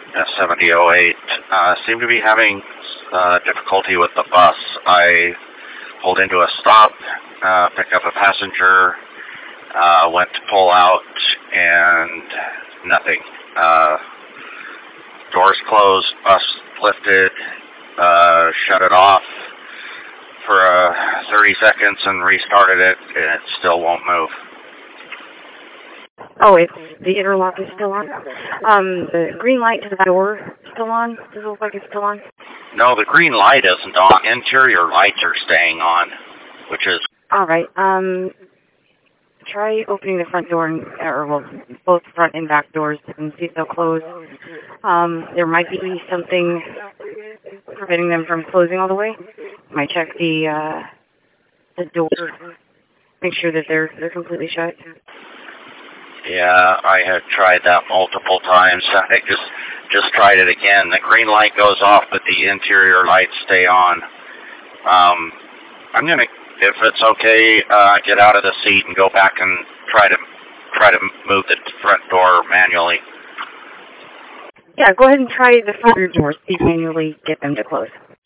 7008. Seem to be having difficulty with the bus. I pulled into a stop, picked up a passenger, went to pull out, and nothing. Doors closed, bus lifted, shut it off for 30 seconds and restarted it, and it still won't move. Oh, the interlock is still on? The green light to the door still on? Does it look like it's still on? No, the green light isn't on. Interior lights are staying on, which is... All right. Try opening the front door, both front and back doors, and see if they'll close. There might be something preventing them from closing all the way. Might check the door, make sure that they're completely shut. Yeah, I have tried that multiple times. I just tried it again. The green light goes off, but the interior lights stay on. I'm gonna, if it's okay, get out of the seat and go back and try to move the front door manually. Yeah, go ahead and try the front doors. See if manually get them to close.